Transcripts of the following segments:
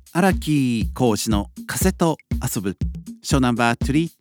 荒木浩二の風と遊ぶショーナンバー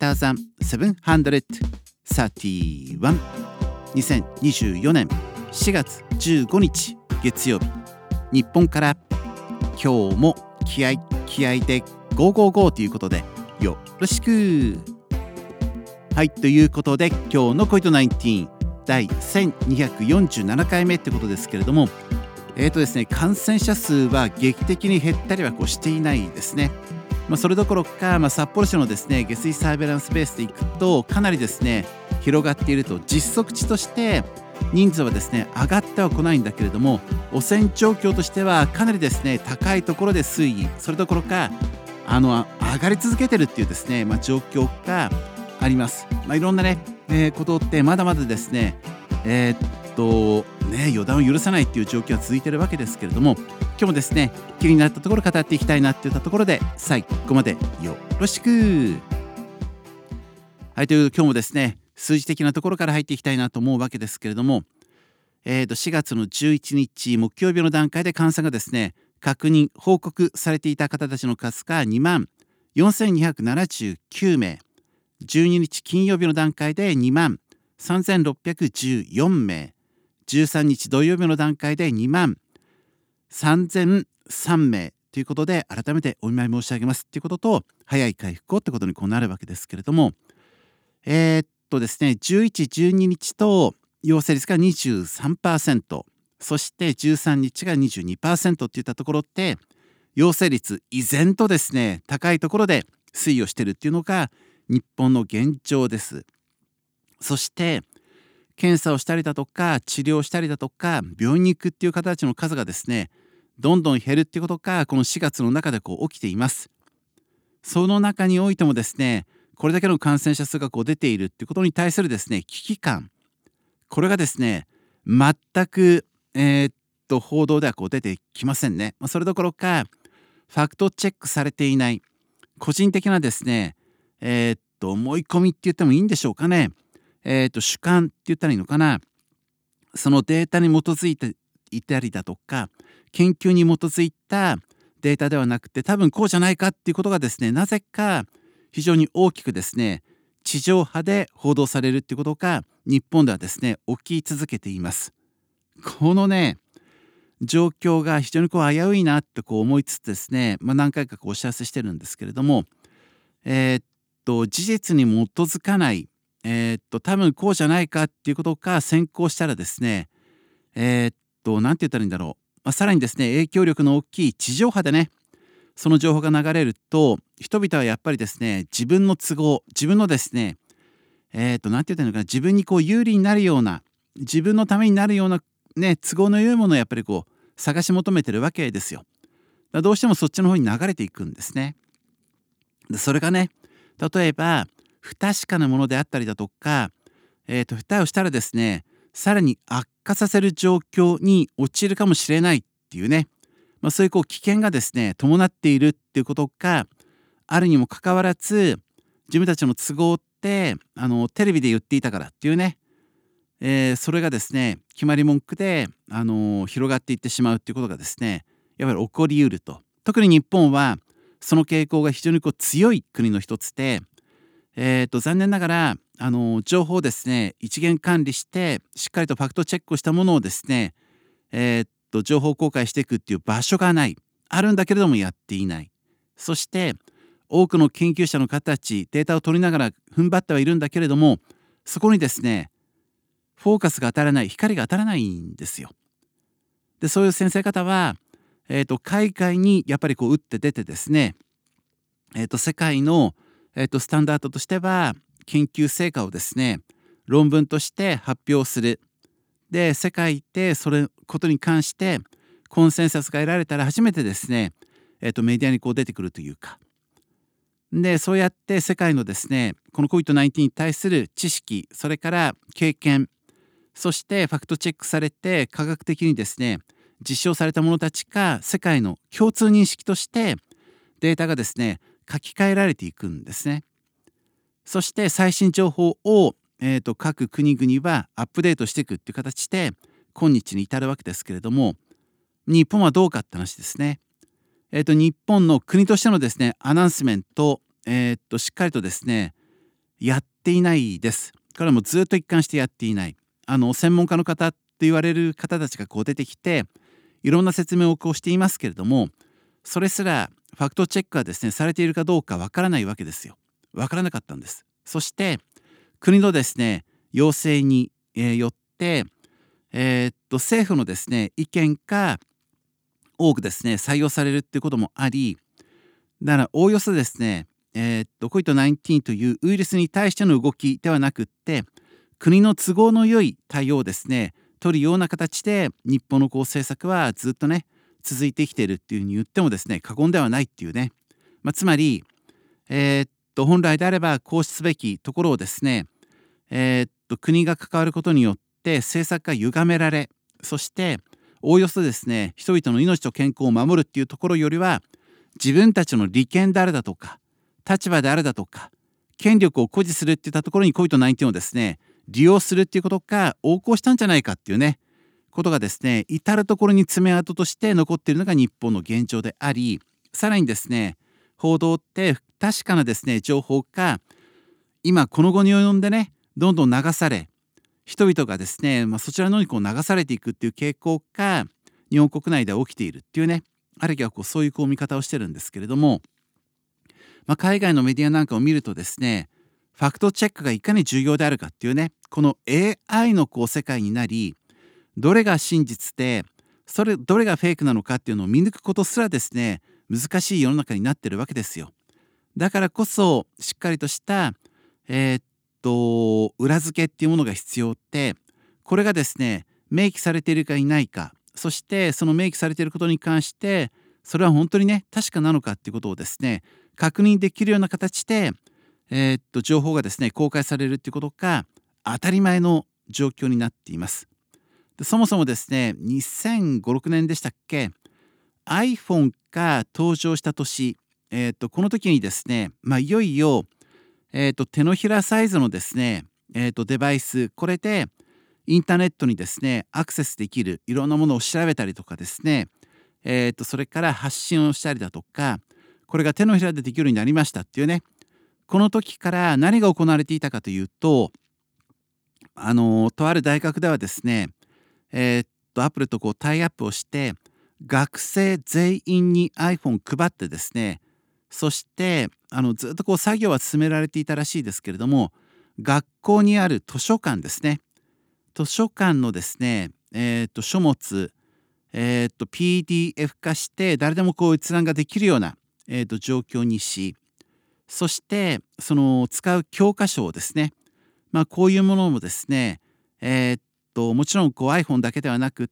3731 2024年4月15日月曜日、日本から今日も気合で555ということでよろしく。はい、ということで今日のコイト19第1247回目ってことですけれども、ですね、感染者数は劇的に減ったりはしていないですね。それどころか、札幌市のですね下水サーベランスベースでいくとかなりですね広がっていると、実測値として人数はですね上がってはこないんだけれども、汚染状況としてはかなりですね高いところで推移、それどころか上がり続けてるっていうですね、状況があります。いろんなね、ことってまだまだですね予断を許さないっていう状況は続いているわけですけれども、今日もですね気になったところ語っていきたいなっていったところで最後までよろしく。はい、という今日もですね数字的なところから入っていきたいなと思うわけですけれども、4月の11日木曜日の段階で感染がですね確認報告されていた方たちの数が24,279名、12日金曜日の段階で23,614名、13日土曜日の段階で23,003名ということで、改めてお見舞い申し上げますということと、早い回復をということになるわけですけれども、ですね11、12日と陽性率が 23%、そして13日が 22% といったところって陽性率依然とですね高いところで推移をしているっていうのが日本の現状です。そして検査をしたりだとか治療したりだとか病院に行くっていう方たちの数がですねどんどん減るっていうことがこの4月の中で起きています。その中においてもですねこれだけの感染者数が出ているっていうことに対するですね危機感、これがですね全く報道では出てきませんね。それどころかファクトチェックされていない個人的なですね思い込みって言ってもいいんでしょうかね、主観って言ったらいいのかな、そのデータに基づいていたりだとか研究に基づいたデータではなくて、多分こうじゃないかっていうことがですねなぜか非常に大きくですね地上波で報道されるっていうことが日本ではですね起き続けています。このね状況が非常に危ういなって思いつつですね、何回かお知らせしてるんですけれども、事実に基づかない多分こうじゃないかっていうことが先行したらですねなんて言ったらいいんだろう、さらにですね影響力の大きい地上波でねその情報が流れると、人々はやっぱりですね自分の都合、自分のですねなんて言ったらいいのかな、自分に有利になるような、自分のためになるようなね都合の良いものをやっぱり探し求めてるわけですよ。どうしてもそっちの方に流れていくんですね。でそれがね例えば不確かなものであったりだとか、蓋をしたらですねさらに悪化させる状況に陥るかもしれないっていうね、そういう危険がですね伴っているっていうことがあるにもかかわらず、自分たちの都合ってテレビで言っていたからっていうね、それがですね決まり文句で、広がっていってしまうっていうことがですねやっぱり起こりうると。特に日本はその傾向が非常に強い国の一つで、残念ながら情報をですね一元管理してしっかりとファクトチェックをしたものをですね、情報公開していくっていう場所がない、あるんだけれどもやっていない。そして多くの研究者の方たちデータを取りながら踏ん張ってはいるんだけれども、そこにですねフォーカスが当たらない、光が当たらないんですよ。でそういう先生方は、海外にやっぱり打って出てですね、世界の、スタンダードとしては研究成果をですね論文として発表する。で世界でそれことに関してコンセンサスが得られたら初めてですね、メディアに出てくるというか、でそうやって世界のですねこの COVID-19 に対する知識、それから経験、そしてファクトチェックされて科学的にですね実証されたものたちが世界の共通認識としてデータがですね書き換えられていくんですね。そして最新情報を、各国々はアップデートしていくっていう形で今日に至るわけですけれども、日本はどうかって話ですね。 日本の国としてのですね、アナウンスメント、しっかりとですね、やっていないです。これはもうずっと一貫してやっていない。専門家の方って言われる方たちがこう出てきて、いろんな説明をこうしていますけれども、それすらファクトチェックがですね、されているかどうかわからないわけですよ。わからなかったんです。そして国のですね、要請に、よって、政府のですね、意見が多くですね、採用されるっていうこともあり、だからおおよそですね、COVID-19 というウイルスに対しての動きではなくって、国の都合の良い対応をですね、取るような形で日本のこう政策はずっとね、続いてきているっていうふうに言ってもですね、過言ではないっていうね。つまり、本来であればこうすべきところをですね、国が関わることによって政策が歪められ、そしておおよそですね、人々の命と健康を守るっていうところよりは、自分たちの利権であるだとか、立場であるだとか、権力を誇示するっていったところに COVID-19 をですね、利用するっていうことが横行したんじゃないかっていうね、ことがですね、至る所に爪痕として残っているのが日本の現状であり、さらにですね、報道って不確かなですね、情報が今この後に及んでね、どんどん流され、人々がですね、そちらの方にこう流されていくっていう傾向が日本国内では起きているっていうね、あるいはこうそういうこう見方をしてるんですけれども、海外のメディアなんかを見るとですね、ファクトチェックがいかに重要であるかっていうね、この AI のこう世界になり、どれが真実で、どれがフェイクなのかっていうのを見抜くことすらですね、難しい世の中になってるわけですよ。だからこそしっかりとした裏付けっていうものが必要って、これがですね、明記されているかいないか、そしてその明記されていることに関してそれは本当にね、確かなのかっていうことをですね、確認できるような形で、情報がですね、公開されるっていうことが当たり前の状況になっています。でそもそもですね、2005、6年でしたっけ、iPhone が登場した年、この時にですね、いよいよ、手のひらサイズのですね、デバイス、これでインターネットにですね、アクセスできる、いろんなものを調べたりとかですね、それから発信をしたりだとか、これが手のひらでできるようになりましたっていうね、この時から何が行われていたかというと、とある大学ではですね、アップルとこうタイアップをして、学生全員に iPhone 配ってですね、そしてずっとこう作業は進められていたらしいですけれども、学校にある図書館ですね、図書館のですね、書物、PDF 化して誰でもこう閲覧ができるような、状況にし、そしてその使う教科書をですね、こういうものもですね、もちろんこう iPhone だけではなくって、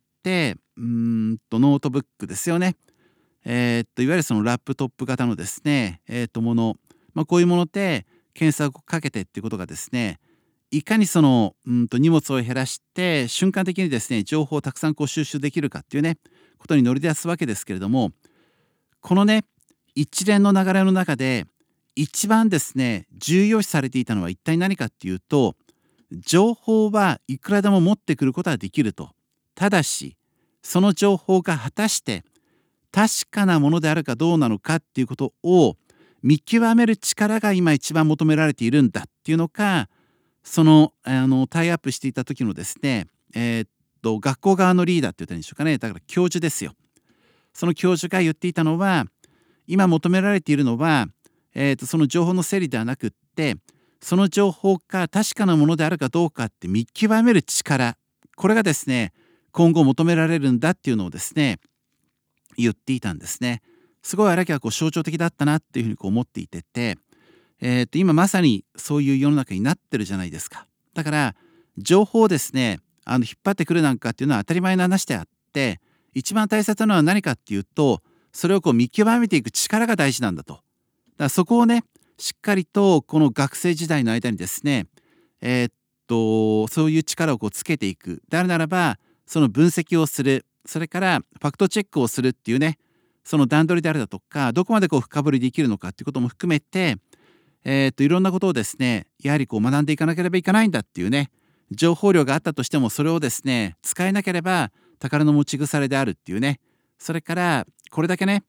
ノートブックですよね。いわゆるそのラップトップ型のですね、もの、こういうもので検索をかけてっていうことがですね、いかにその、荷物を減らして瞬間的にですね、情報をたくさんこう収集できるかっていうね、ことに乗り出すわけですけれども、このね、一連の流れの中で一番ですね、重要視されていたのは一体何かっていうと、情報はいくらでも持ってくることはできると。ただし、その情報が果たして確かなものであるかどうなのかっていうことを見極める力が今一番求められているんだっていうのが、そのタイアップしていた時のですね、学校側のリーダーって言ったんでしょうかね、だから教授ですよ。その教授が言っていたのは、今求められているのは、その情報の整理ではなくって、その情報が確かなものであるかどうかって見極める力、これがですね、今後求められるんだっていうのをですね、言っていたんですね。すごい荒木はこう象徴的だったなっていうふうにこう思っていて、今まさにそういう世の中になってるじゃないですか。だから情報をですね、引っ張ってくるなんかっていうのは当たり前の話であって、一番大切なのは何かっていうと、それをこう見極めていく力が大事なんだと。だからそこをね、しっかりとこの学生時代の間にですね、そういう力をこうつけていく。であるならば、その分析をする。それからファクトチェックをするっていうね、その段取りであるだとか、どこまでこう深掘りできるのかっていうことも含めて、いろんなことをですね、やはりこう学んでいかなければいけないんだっていうね、情報量があったとしてもそれをですね、使えなければ宝の持ち腐れであるっていうね、それからこれだけね、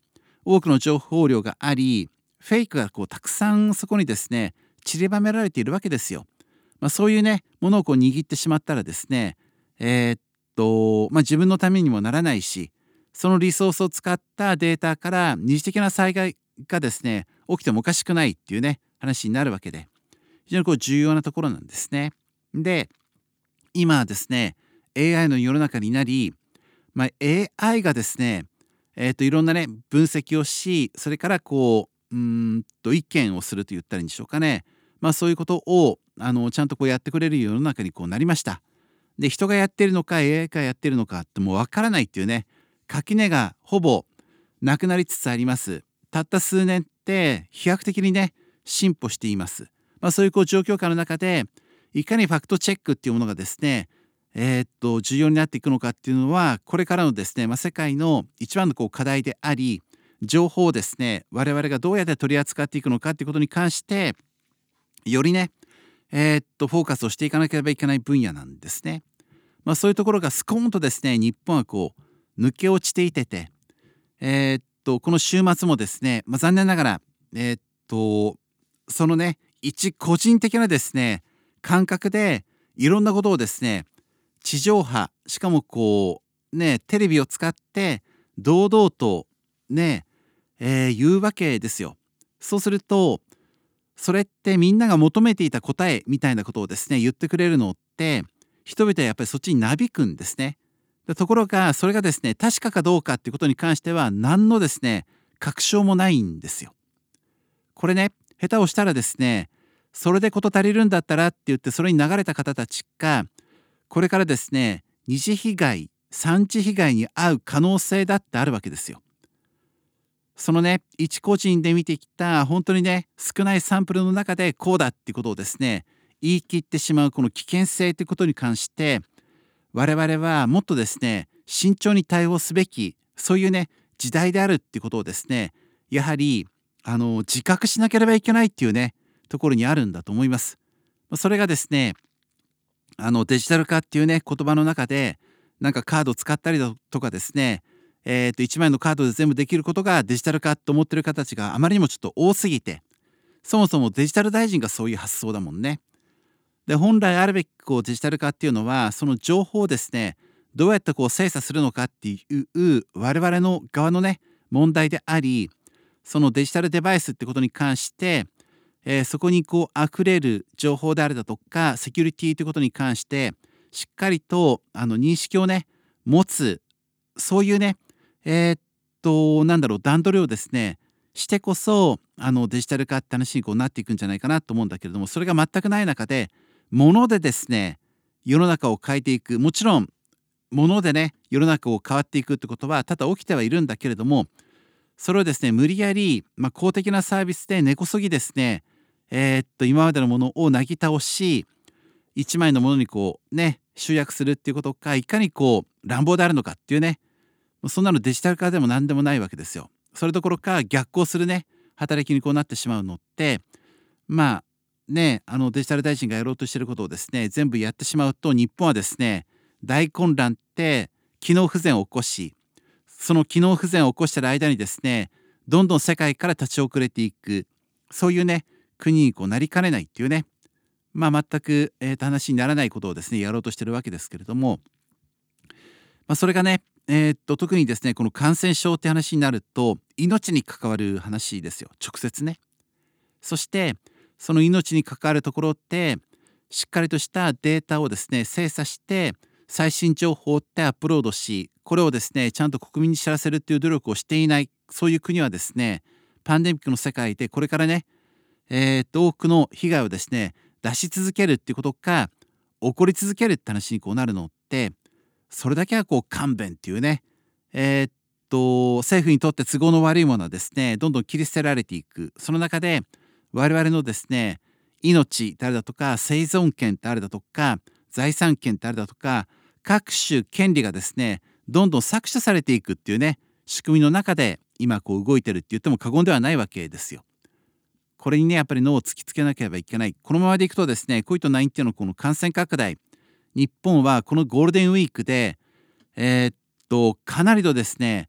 多くの情報量があり、フェイクがたくさんそこにですね散りばめられているわけですよ。そういうねものを握ってしまったらですね、自分のためにもならないし、そのリソースを使ったデータから二次的な災害がですね起きてもおかしくないっていうね話になるわけで、非常に重要なところなんですね。で、今はですね AI の世の中になり、AI がですねいろんなね分析をし、それから意見をすると言ったらいいんでしょうかね。そういうことをちゃんとやってくれる世の中になりました。で、人がやってるのか AI がやってるのかってもうわからないっていうね垣根がほぼなくなりつつあります。たった数年って飛躍的にね進歩しています。そういう状況下の中でいかにファクトチェックっていうものがですね重要になっていくのかっていうのは、これからのですね、世界の一番の課題であり、情報をですね我々がどうやって取り扱っていくのかっていうことに関してよりねフォーカスをしていかなければいけない分野なんですね。そういうところがスコーンとですね日本は抜け落ちていてこの週末もですね、残念ながらそのね一個人的なですね感覚でいろんなことをですね地上波、しかもテレビを使って堂々とね、言うわけですよ。そうするとそれってみんなが求めていた答えみたいなことをですね言ってくれるのって、人々はやっぱりそっちになびくんですね。ところがそれがですね確かかどうかっていうことに関しては何のですね確証もないんですよ。これね下手をしたらですね、それで事足りるんだったらって言ってそれに流れた方たちがこれからですね二次被害三次被害に遭う可能性だってあるわけですよ。そのね一個人で見てきた本当にね少ないサンプルの中でこうだっていうことをですね言い切ってしまうこの危険性ということに関して、我々はもっとですね慎重に対応すべき、そういうね時代であるっていうことをですねやはり自覚しなければいけないっていうねところにあるんだと思います。それがですねデジタル化っていうね言葉の中でなんかカードを使ったりだとかですね、1枚のカードで全部できることがデジタル化と思ってる方たちがあまりにもちょっと多すぎて、そもそもデジタル大臣がそういう発想だもんね。で、本来あるべきデジタル化っていうのはその情報をですねどうやって精査するのかっていう我々の側のね問題であり、そのデジタルデバイスってことに関してそこに溢れる情報であるだとかセキュリティということに関してしっかりと認識をね持つ、そういうね段取りをですねしてこそデジタル化って話になっていくんじゃないかなと思うんだけれども、それが全くない中で物でですね世の中を変えていく、もちろん物でね世の中を変わっていくってことは多々起きてはいるんだけれども、それをですね無理やり、公的なサービスで根こそぎですね今までのものをなぎ倒し一枚のものに集約するっていうことがいかに乱暴であるのかっていうね、そんなのデジタル化でも何でもないわけですよ。それどころか逆行するね働きになってしまうのって、デジタル大臣がやろうとしていることをですね全部やってしまうと、日本はですね大混乱って機能不全を起こし、その機能不全を起こしている間にですねどんどん世界から立ち遅れていく、そういうね国になりかねないっていうね、全く、話にならないことをですねやろうとしているわけですけれども、それがね特にですねこの感染症って話になると命に関わる話ですよ、直接ね。そしてその命に関わるところってしっかりとしたデータをですね精査して最新情報ってアップロードし、これをですねちゃんと国民に知らせるっていう努力をしていない、そういう国はですねパンデミックの世界でこれからね多くの被害をですね出し続けるっていうことが起こり続けるって話になるのって、それだけは勘弁っていうね政府にとって都合の悪いものはですねどんどん切り捨てられていく。その中で我々のですね命であるだとか生存権であるだとか財産権であるだとか各種権利がですねどんどん搾取されていくっていうね仕組みの中で今動いてるって言っても過言ではないわけですよ。これにねやっぱり脳を突きつけなければいけない。このままでいくとですね COVID-19 のこの感染拡大、日本はこのゴールデンウィークでかなりのですね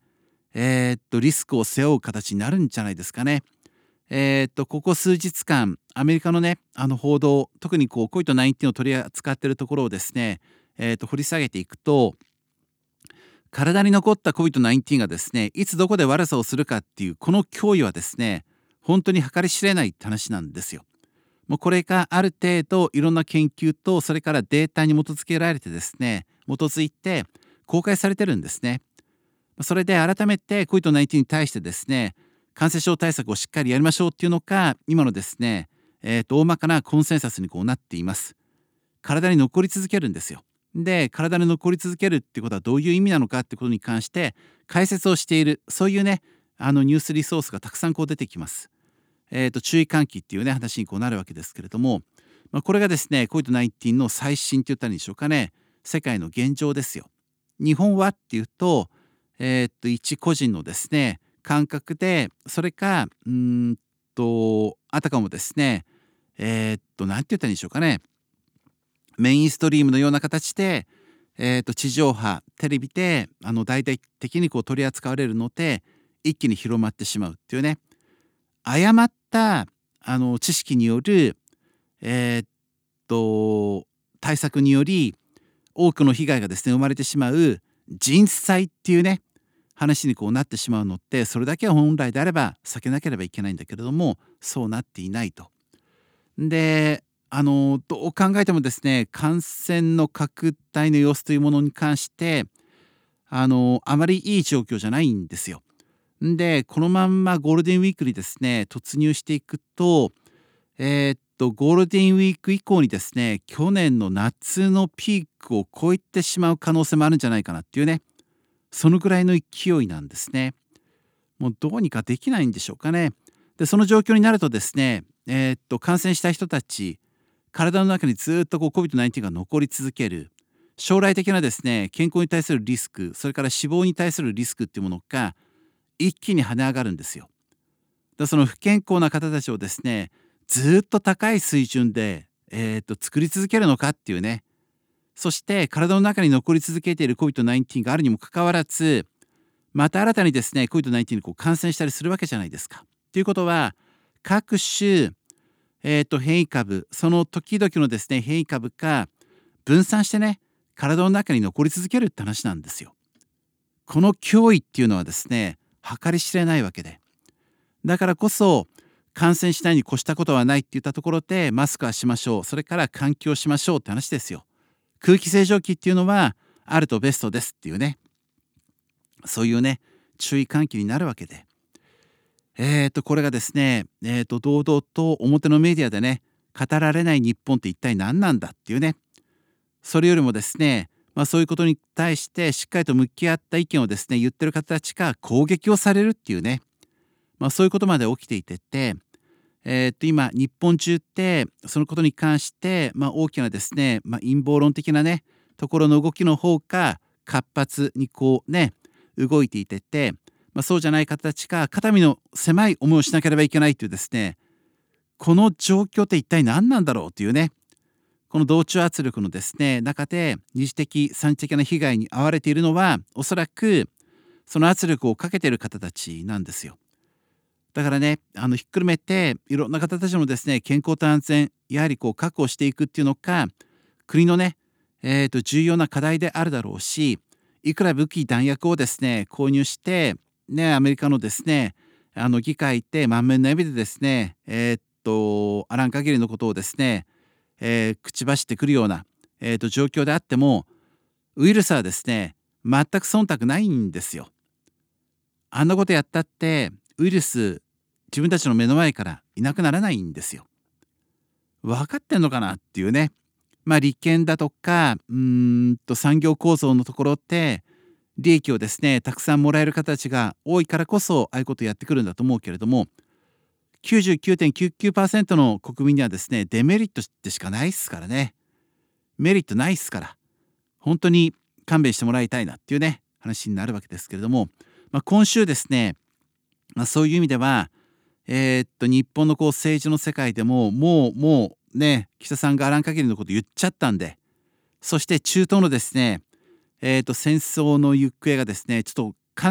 リスクを背負う形になるんじゃないですかね。ここ数日間、アメリカのね、報道、特にこう COVID-19 を取り扱っているところをですね、掘り下げていくと、体に残った COVID-19 がですね、いつどこで悪さをするかっていう、この脅威はですね、本当に計り知れないって話なんですよ。もうこれがある程度いろんな研究と、それからデータに基づけられてですね、基づいて公開されてるんですね。それで改めて COVID-19 に対してですね、感染症対策をしっかりやりましょうっていうのが、今のですね、大まかなコンセンサスにこうなっています。体に残り続けるんですよ。で、体に残り続けるっていうことはどういう意味なのかってことに関して解説をしている、そういうね、ニュースリソースがたくさんこう出てきます。注意喚起っていうね、話にこうなるわけですけれども、これがですね、COVID-19 の最新って言ったらいいんでしょうかね、世界の現状ですよ。日本はっていうと、一個人のですね、感覚で、それか、あたかもですね、なんて言ったらいいんでしょうかね、メインストリームのような形で、地上波テレビで大々的にこう取り扱われるので一気に広まってしまうっていうね、誤った知識による、えーっ対策により多くの被害がですね生まれてしまう人災っていうね話にこうなってしまうのって、それだけは本来であれば避けなければいけないんだけれども、そうなっていないと。で、どう考えてもですね、感染の拡大の様子というものに関してあまりいい状況じゃないんですよ。で、このまんまゴールデンウィークにですね突入していくと、ゴールデンウィーク以降にですね、去年の夏のピークを超えてしまう可能性もあるんじゃないかなっていうね、そのぐらいの勢いなんですね。もうどうにかできないんでしょうかね。で、その状況になるとですね、感染した人たち、体の中にずっとこう COVID-19 が残り続ける。将来的なですね、健康に対するリスク、それから死亡に対するリスクっていうものが一気に跳ね上がるんですよ。その不健康な方たちをですね、ずっと高い水準で、作り続けるのかっていうね、そして体の中に残り続けている COVID-19 があるにもかかわらず、また新たにですね COVID-19 にこう感染したりするわけじゃないですか。ということは各種、変異株、その時々のですね変異株が分散してね体の中に残り続けるって話なんですよ。この脅威っていうのはですね計り知れないわけで、だからこそ感染しないに越したことはないって言ったところでマスクはしましょう、それから換気をしましょうって話ですよ。空気清浄機っていうのはあるとベストですっていうね、そういうね注意喚起になるわけで、これがですね、堂々と表のメディアでね語られない日本って一体何なんだっていうね、それよりもですね、そういうことに対してしっかりと向き合った意見をですね言ってる方たちが攻撃をされるっていうね、そういうことまで起きていてて、今日本中ってそのことに関して、大きなですね、陰謀論的なねところの動きの方が活発にこうね動いていてて、そうじゃない方たちが肩身の狭い思いをしなければいけないというですね、この状況って一体何なんだろうというね、この同調圧力のですね中で二次的三次的な被害に遭われているのはおそらくその圧力をかけている方たちなんですよ。だからね、ひっくるめていろんな方たちのですね健康と安全やはりこう確保していくっていうのが国のね、重要な課題であるだろうし、いくら武器弾薬をですね購入してね、アメリカのですね議会って満面の笑みでですねあらん限りのことをですね、口走ってくるような、状況であっても、ウイルスはですね全く忖度ないんですよ。あんなことやったってウイルス自分たちの目の前からいなくならないんですよ。分かってんのかなっていうね。利権だとか産業構造のところって利益をですねたくさんもらえる方たちが多いからこそああいうことをやってくるんだと思うけれども、99.99% の国民にはですねデメリットでしかないっすからね。メリットないっすから、本当に勘弁してもらいたいなっていうね話になるわけですけれども、今週ですね、そういう意味では日本のこう政治の世界でももうね岸田さんがあらん限りのこと言っちゃったんで、そして中東のですね戦争の行方がですねちょっとかなり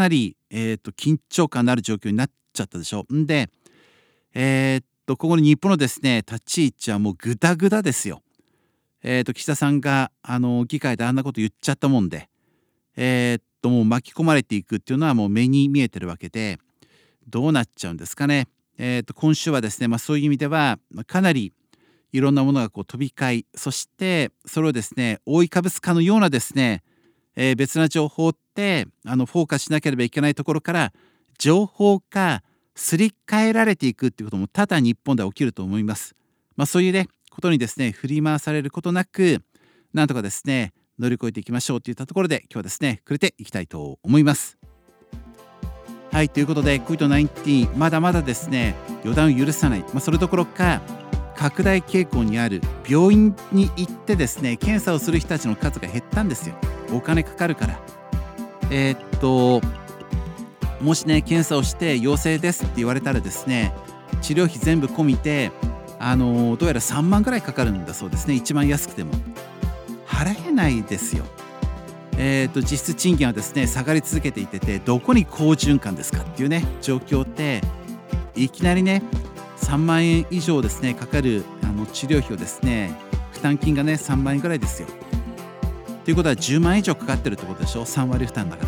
緊張感のある状況になっちゃったでしょ。んで、ここに日本のですね、立ち位置はもうグダグダですよ。岸田さんが議会であんなこと言っちゃったもんで、もう巻き込まれていくっていうのはもう目に見えてるわけで、どうなっちゃうんですかね。今週はですね、そういう意味ではかなりいろんなものがこう飛び交い、そしてそれをですね覆いかぶすかのようなですね、別な情報ってフォーカスしなければいけないところから情報化すり替えられていくっていうことも多々日本では起きると思います。そういうねことにですね振り回されることなく、なんとかですね乗り越えていきましょうといったところで、今日はですね触れていきたいと思います。はい、ということで COVID-19 まだまだですね予断を許さない、それどころか拡大傾向にある。病院に行ってですね検査をする人たちの数が減ったんですよ。お金かかるから。もしね検査をして陽性ですって言われたらですね、治療費全部込みてどうやら3万ぐらいかかるんだそうですね。一番安くても払えないですよ。実質賃金はですね下がり続けていて、どこに好循環ですかっていうね状況って、いきなりね3万円以上ですねかかる治療費をですね、負担金がね3万円ぐらいですよ。ということは10万円以上かかってるってことでしょ。3割負担だから、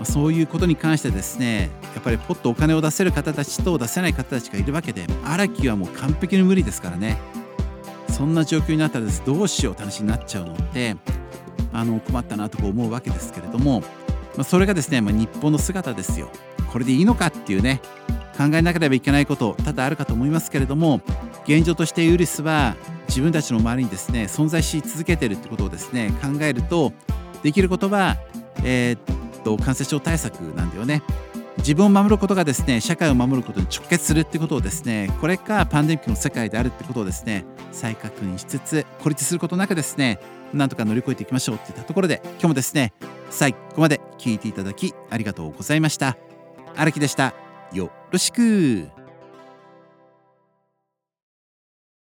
そういうことに関してですね、やっぱりポッとお金を出せる方たちと出せない方たちがいるわけで、荒木はもう完璧に無理ですからね。そんな状況になったらどうしようって話になっちゃうのって困ったなと思うわけですけれども、それがですね、日本の姿ですよ。これでいいのかっていうね考えなければいけないこと多々あるかと思いますけれども、現状としてウイルスは自分たちの周りにですね存在し続けているってことをですね考えると、できることは感染症対策なんだよね。自分を守ることがですね社会を守ることに直結するってことをですね、これがパンデミックの世界であるってことをですね再確認しつつ、孤立することなくですねなんとか乗り越えていきましょうっていったところで、今日もですね最後まで聞いていただきありがとうございました。荒木でした。よろしく。